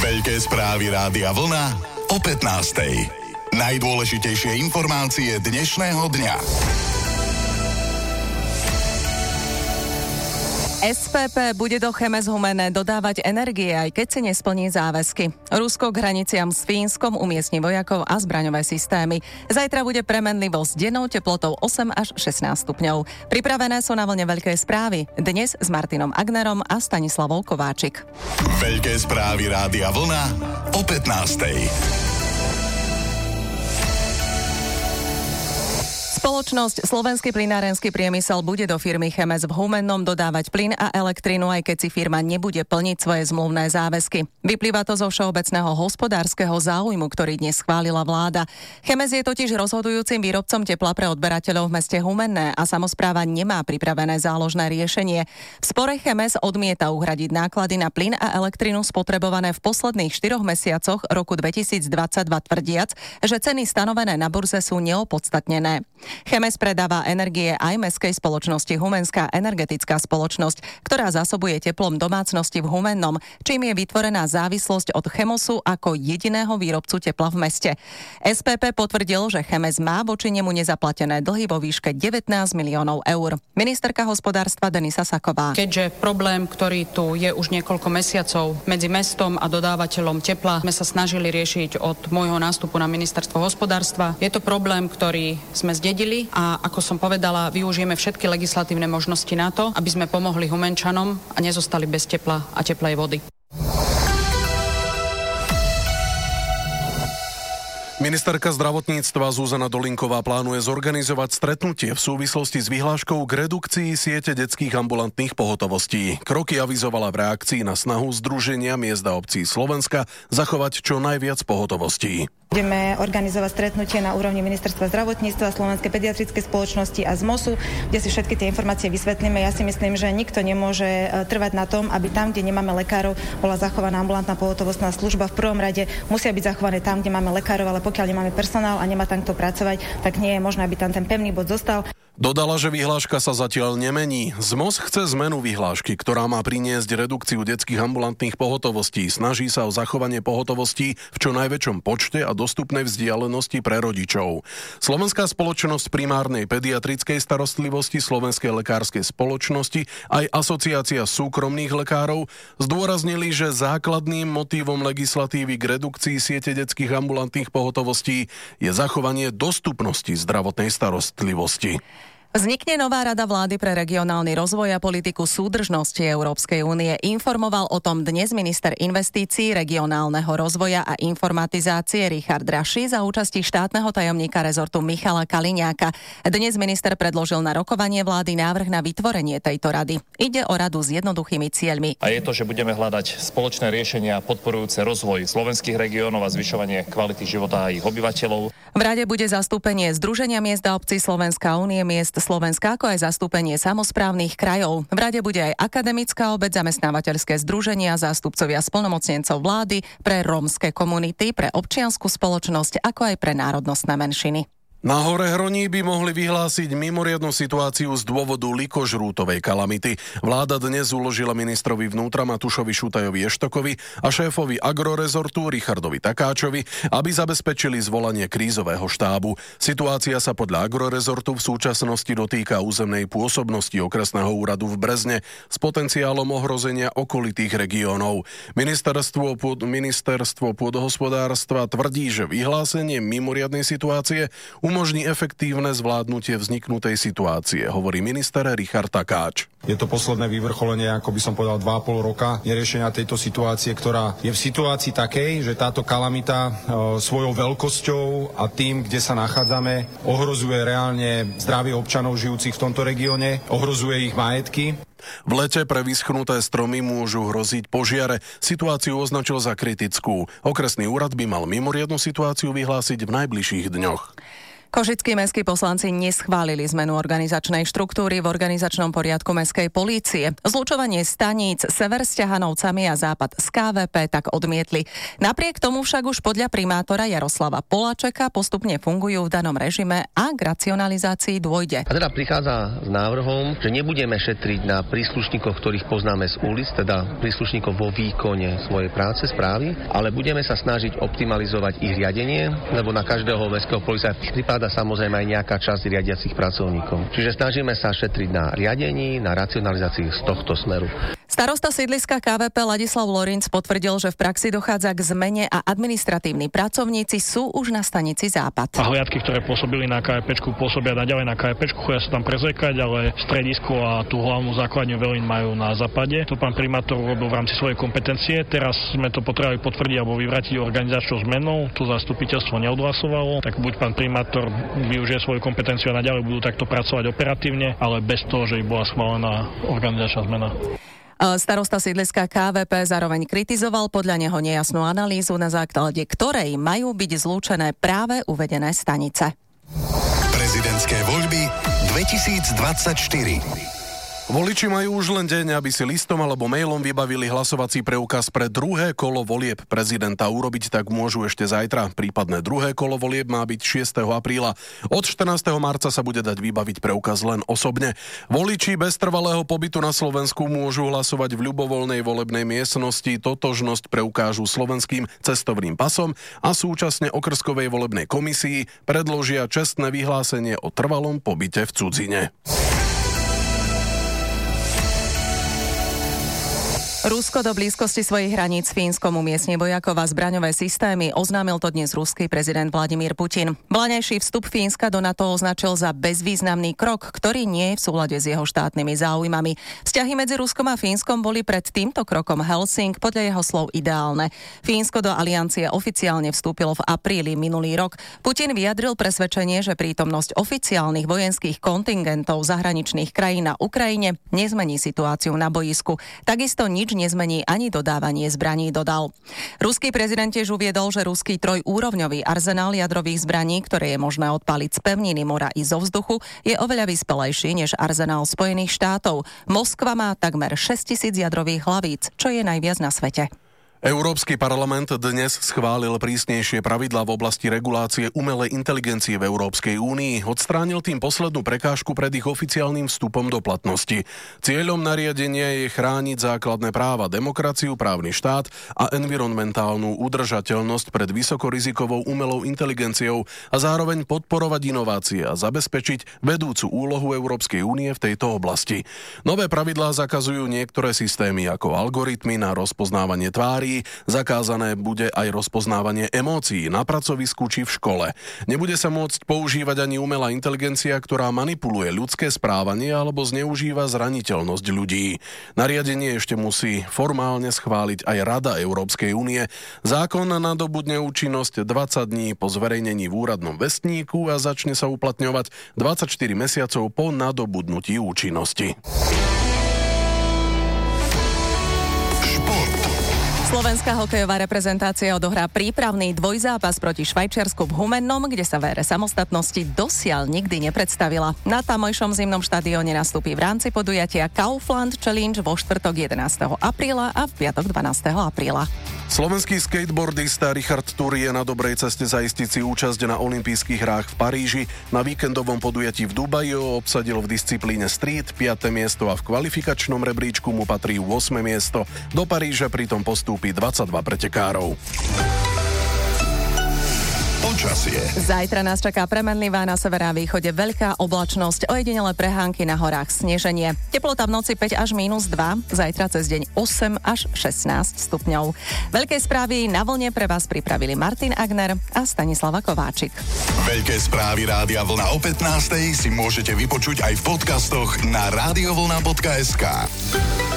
Veľké správy Rádia Vlna o 15:00. Najdôležitejšie informácie dnešného dňa. SPP bude do Chemes Humene dodávať energie, aj keď si nesplní záväzky. Rusko k hraniciam s Fínskom umiestni vojakov a zbraňové systémy. Zajtra bude premenlivosť dennou teplotou 8 až 16 stupňov. Pripravené sú na vlne veľké správy. Dnes s Martinom Agnerom a Stanislavou Kováčik. Veľké správy Rádia Vlna o 15:00. Spoločnosť Slovenský plynárenský priemysel bude do firmy Chemes v Humennom dodávať plyn a elektrinu, aj keď si firma nebude plniť svoje zmluvné záväzky. Vyplýva to zo všeobecného hospodárskeho záujmu, ktorý dnes schválila vláda. Chemes je totiž rozhodujúcim výrobcom tepla pre odberateľov v meste Humenné a samospráva nemá pripravené záložné riešenie. V spore Chemes odmieta uhradiť náklady na plyn a elektrinu spotrebované v posledných 4 mesiacoch roku 2022 tvrdiac, že ceny stanovené na burze sú neopodstatnené. Chemes predáva energie aj mestskej spoločnosti Humenská energetická spoločnosť, ktorá zásobuje teplom domácnosti v Humennom, čím je vytvorená závislosť od Chemosu ako jediného výrobcu tepla v meste. SPP potvrdil, že Chemes má voči nemu nezaplatené dlhy vo výške 19 miliónov eur. Ministerka hospodárstva Denisa Saková. Keďže problém, ktorý tu je už niekoľko mesiacov medzi mestom a dodávateľom tepla, sme sa snažili riešiť od môjho nástupu na ministerstvo hospodárstva. Je to problém, ktorý sme zdedili a ako som povedala, využijeme všetky legislatívne možnosti na to, aby sme pomohli Humenčanom a nezostali bez tepla a teplej vody. Ministerka zdravotníctva Zuzana Dolinková plánuje zorganizovať stretnutie v súvislosti s vyhláškou k redukcii siete detských ambulantných pohotovostí. Kroky avizovala v reakcii na snahu Združenia miest a obcí Slovenska zachovať čo najviac pohotovostí. Budeme organizovať stretnutie na úrovni Ministerstva zdravotníctva, Slovenskej pediatrickej spoločnosti a ZMOSu, kde si všetky tie informácie vysvetlíme. Ja si myslím, že nikto nemôže trvať na tom, aby tam, kde nemáme lekárov, bola zachovaná ambulantná pohotovostná služba. V prvom rade musia byť zachované tam, kde máme lekárov, ale pokiaľ nemáme personál a nemá tam kto pracovať, tak nie je možné, aby tam ten pevný bod zostal. Dodala, že vyhláška sa zatiaľ nemení. ZMOS chce zmenu vyhlášky, ktorá má priniesť redukciu detských ambulantných pohotovostí. Snaží sa o zachovanie pohotovostí v čo najväčšom počte a dostupnej vzdialenosti pre rodičov. Slovenská spoločnosť primárnej pediatrickej starostlivosti, Slovenskej lekárskej spoločnosti aj Asociácia súkromných lekárov zdôraznili, že základným motívom legislatívy k redukcii siete detských ambulantných pohotovostí je zachovanie dostupnosti zdravotnej starostlivosti. Vznikne nová rada vlády pre regionálny rozvoj a politiku súdržnosti Európskej únie. Informoval o tom dnes minister investícií, regionálneho rozvoja a informatizácie Richard Raši za účasti štátneho tajomníka rezortu Michala Kaliňáka. Dnes minister predložil na rokovanie vlády návrh na vytvorenie tejto rady. Ide o radu s jednoduchými cieľmi. A je to, že budeme hľadať spoločné riešenia podporujúce rozvoj slovenských regiónov a zvyšovanie kvality života ich obyvateľov. V rade bude zastúpenie Združenia miest a obcí Slovenská únie miest Slovenska, ako aj zastúpenie samosprávnych krajov. V rade bude aj akademická obec, zamestnávateľské združenia, zástupcovia splnomocnencov vlády pre rómske komunity, pre občiansku spoločnosť, ako aj pre národnostné menšiny. Na Hore Hroní by mohli vyhlásiť mimoriadnu situáciu z dôvodu likožrútovej kalamity. Vláda dnes uložila ministrovi vnútra Matúšovi Šutajovi Eštokovi a šéfovi agrorezortu Richardovi Takáčovi, aby zabezpečili zvolanie krízového štábu. Situácia sa podľa agrorezortu v súčasnosti dotýka územnej pôsobnosti okresného úradu v Brezne s potenciálom ohrozenia okolitých regiónov. Ministerstvo pôdohospodárstva tvrdí, že vyhlásenie mimoriadnej situácie umožní efektívne zvládnutie vzniknutej situácie, hovorí minister Richard Takáč. Je to posledné vyvrcholenie, ako by som povedal, 2,5 roka neriešenia tejto situácie, ktorá je v situácii takej, že táto kalamita svojou veľkosťou a tým, kde sa nachádzame, ohrozuje reálne zdravie občanov žijúcich v tomto regióne, ohrozuje ich majetky. V lete pre vyschnuté stromy môžu hroziť požiare. Situáciu označil za kritickú. Okresný úrad by mal mimoriadnu situáciu vyhlásiť v najbližších dňoch. Košickí mestskí poslanci neschválili zmenu organizačnej štruktúry v organizačnom poriadku mestskej polície. Zlučovanie staníc sever s Ťahanovcami a západ z KVP tak odmietli. Napriek tomu však už podľa primátora Jaroslava Poláčeka postupne fungujú v danom režime a k racionalizácii dôjde. A teda prichádza s návrhom, že nebudeme šetriť na príslušníkoch, ktorých poznáme z ulic, teda príslušníkov vo výkone svojej práce, správy, ale budeme sa snažiť optimalizovať ich riadenie, lebo na každého mestského policajta pripadá samozrejme aj nejaká časť riadiacich pracovníkov. Čiže snažíme sa šetriť na riadení, na racionalizácii z tohto smeru. Starosta sídliska KVP Ladislav Lorinc potvrdil, že v praxi dochádza k zmene a administratívni pracovníci sú už na stanici Západ. A hliadky, ktoré pôsobili na KVPčku, pôsobia naďalej na KVPčku, chodia sa tam prezrekať, ale stredisko a tú hlavnú základňu Velín majú na západe. To pán primátor robil v rámci svojej kompetencie. Teraz sme to potrebovali potvrdiť alebo vyvrátiť organizačnou zmenou. To zastupiteľstvo neodhlasovalo, tak buď pán primátor využije svoju kompetenciu a naďalej budú takto pracovať operatívne, ale bez toho, že by bola schválená organizačná zmena. Starosta sídliska KVP zároveň kritizoval podľa neho nejasnú analýzu, na základe ktorej majú byť zlúčené práve uvedené stanice. Prezidentské voľby 2024. Voliči majú už len deň, aby si listom alebo mailom vybavili hlasovací preukaz pre druhé kolo volieb prezidenta. Urobiť tak môžu ešte zajtra. Prípadné druhé kolo volieb má byť 6. apríla. Od 14. marca sa bude dať vybaviť preukaz len osobne. Voliči bez trvalého pobytu na Slovensku môžu hlasovať v ľubovoľnej volebnej miestnosti. Totožnosť preukážu slovenským cestovným pasom a súčasne okrskovej volebnej komisii predložia čestné vyhlásenie o trvalom pobyte v cudzine. Rusko do blízkosti svojich hraníc Fínskom umiestni vojakov a zbraňové systémy. Oznámil to dnes ruský prezident Vladimír Putin. Vláňajší vstup Fínska do NATO označil za bezvýznamný krok, ktorý nie je v súlade s jeho štátnymi záujmami. Vzťahy medzi Ruskom a Fínskom boli pred týmto krokom Helsing podľa jeho slov ideálne. Fínsko do aliancie oficiálne vstúpilo v apríli minulý rok. Putin vyjadril presvedčenie, že prítomnosť oficiálnych vojenských kontingentov zahraničných krajín na Ukrajine nezmení situáciu na bojisku. Takisto nič nezmení ani dodávanie zbraní, dodal. Ruský prezident tiež uviedol, že ruský trojúrovňový arzenál jadrových zbraní, ktoré je možné odpáliť z pevniny, mora i zo vzduchu, je oveľa vyspelejší než arzenál Spojených štátov. Moskva má takmer 6 000 jadrových hlavíc, čo je najviac na svete. Európsky parlament dnes schválil prísnejšie pravidlá v oblasti regulácie umelej inteligencie v Európskej únii. Odstránil tým poslednú prekážku pred ich oficiálnym vstupom do platnosti. Cieľom nariadenia je chrániť základné práva, demokraciu, právny štát a environmentálnu udržateľnosť pred vysokorizikovou umelou inteligenciou a zároveň podporovať inovácie a zabezpečiť vedúcu úlohu Európskej únie v tejto oblasti. Nové pravidlá zakazujú niektoré systémy ako algoritmy na rozpoznávanie tvári. Zakázané bude aj rozpoznávanie emócií na pracovisku či v škole. Nebude sa môcť používať ani umelá inteligencia, ktorá manipuluje ľudské správanie alebo zneužíva zraniteľnosť ľudí. Nariadenie ešte musí formálne schváliť aj Rada Európskej únie. Zákon nadobudne účinnosť 20 dní po zverejnení v úradnom vestníku a začne sa uplatňovať 24 mesiacov po nadobudnutí účinnosti. Slovenská hokejová reprezentácia odohrá prípravný dvojzápas proti Švajčiarsku v Humennom, kde sa v ére samostatnosti dosiaľ nikdy nepredstavila. Na tamojšom zimnom štadióne nastúpi v rámci podujatia Kaufland Challenge vo štvrtok 11. apríla a v piatok 12. apríla. Slovenský skateboardista Richard Tur je na dobrej ceste zaistiť si účasť na olympijských hrách v Paríži. Na víkendovom podujatí v Dubaji obsadil v disciplíne street 5. miesto a v kvalifikačnom rebríčku mu patrí 8. miesto. Do Paríža pritom postúpi 22 pretekárov. Počasie. Zajtra nás čaká premenlivá, na severe a východe veľká oblačnosť, ojedinelé prehánky, na horách sneženie. Teplota v noci 5 až -2, zajtra cez deň 8 až 16 stupňov. Veľké správy na vlne pre vás pripravili Martin Agner a Stanislava Kováčik. Veľké správy Rádia Vlna o 15:00 si môžete vypočuť aj v podcastoch na radiovlna.sk.